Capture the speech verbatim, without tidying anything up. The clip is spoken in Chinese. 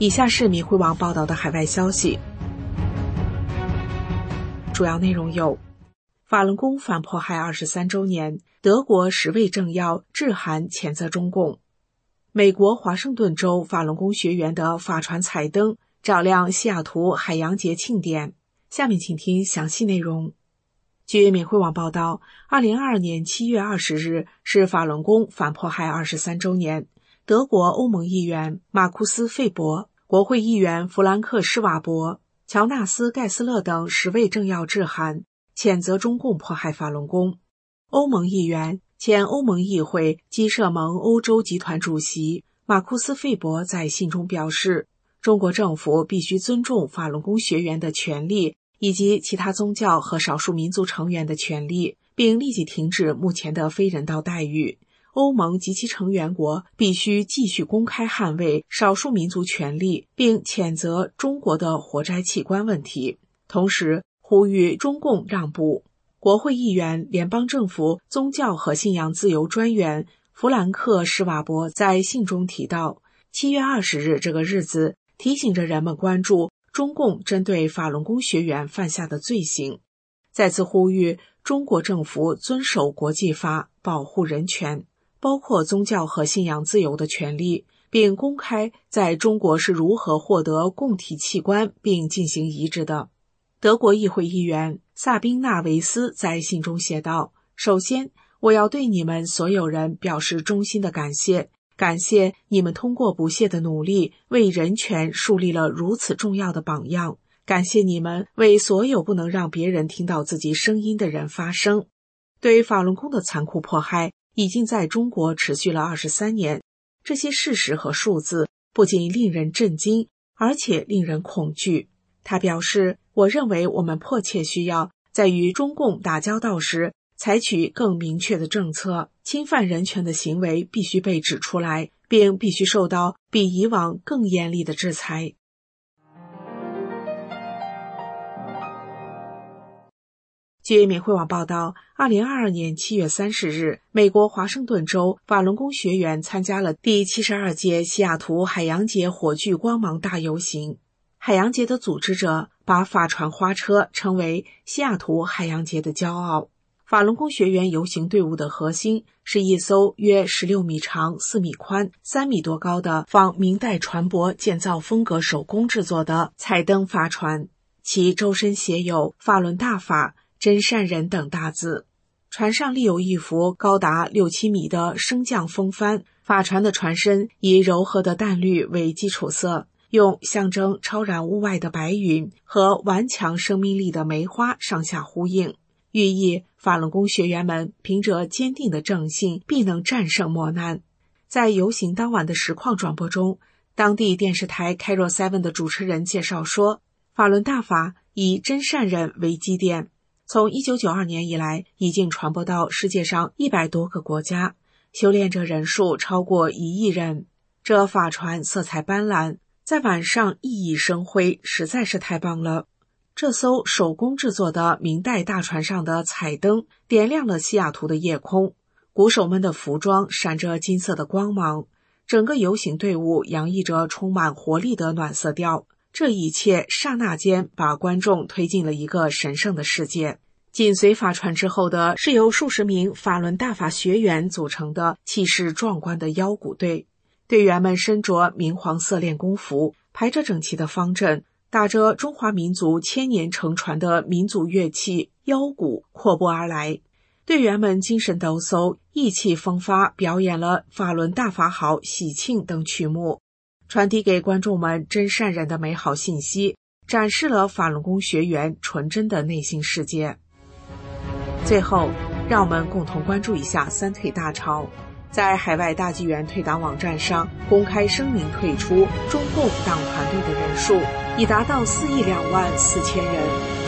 以下是明慧网报道的海外消息，主要内容有：法轮功反迫害二十三周年，德国十位政要致函谴责中共；美国华盛顿州法轮功学员的法船彩灯照亮西雅图海洋节庆典。下面请听详细内容。据明慧网报道，二零二二年七月二十日是法轮功反迫害二十三周年，德国欧盟议员马库斯·费伯、国会议员弗兰克·施瓦伯、乔纳斯·盖斯勒等十位政要致函，谴责中共迫害法轮功。欧盟议员、前欧盟议会基社盟欧洲集团主席马库斯·费伯在信中表示，中国政府必须尊重法轮功学员的权利以及其他宗教和少数民族成员的权利，并立即停止目前的非人道待遇。欧盟及其成员国必须继续公开捍卫少数民族权利，并谴责中国的活摘器官问题，同时呼吁中共让步。国会议员、联邦政府宗教和信仰自由专员弗兰克·施瓦伯在信中提到，七月二十日这个日子提醒着人们关注中共针对法轮功学员犯下的罪行，再次呼吁中国政府遵守国际法，保护人权，包括宗教和信仰自由的权利，并公开在中国是如何获得供体器官并进行移植的。德国议会议员萨宾纳维斯在信中写道，首先，我要对你们所有人表示衷心的感谢，感谢你们通过不懈的努力为人权树立了如此重要的榜样，感谢你们为所有不能让别人听到自己声音的人发声。对法轮功的残酷迫害已经在中国持续了二十三年，这些事实和数字不仅令人震惊，而且令人恐惧。他表示，我认为我们迫切需要在与中共打交道时采取更明确的政策，侵犯人权的行为必须被指出来，并必须受到比以往更严厉的制裁。据明慧网报道，二零二二年七月三十日，美国华盛顿州法轮功学员参加了第七十二届西雅图海洋节火炬光芒大游行。海洋节的组织者把法船花车称为西雅图海洋节的骄傲。法轮功学员游行队伍的核心是一艘约十六米长、四米宽、三米多高的仿明代船舶建造风格手工制作的彩灯法船，其周身写有法轮大法、真善人等大字。船上立有一幅高达六七米的升降风帆，法船的船身以柔和的淡绿为基础色，用象征超然物外的白云和顽强生命力的梅花上下呼应，寓意法轮功学员们凭着坚定的正信必能战胜磨难。在游行当晚的实况转播中，当地电视台 K A R O 七 的主持人介绍说，法轮大法以真善人为基点，从一九九二年以来已经传播到世界上一百多个国家，修炼者人数超过一亿人。这法船色彩斑斓，在晚上熠熠生辉，实在是太棒了。这艘手工制作的明代大船上的彩灯点亮了西雅图的夜空，鼓手们的服装闪着金色的光芒，整个游行队伍洋溢着充满活力的暖色调。这一切刹那间把观众推进了一个神圣的世界。紧随法船之后的是由数十名法轮大法学员组成的气势壮观的腰鼓队，队员们身着明黄色练功服，排着整齐的方阵，打着中华民族千年承传的民族乐器腰鼓阔步而来。队员们精神抖擞，意气风发，表演了法轮大法好、喜庆等曲目，传递给观众们真善人的美好信息，展示了法轮功学员纯真的内心世界。最后，让我们共同关注一下三退大潮。在海外大纪元退党网站上公开声明退出中共党团队的人数已达到四亿两万四千人。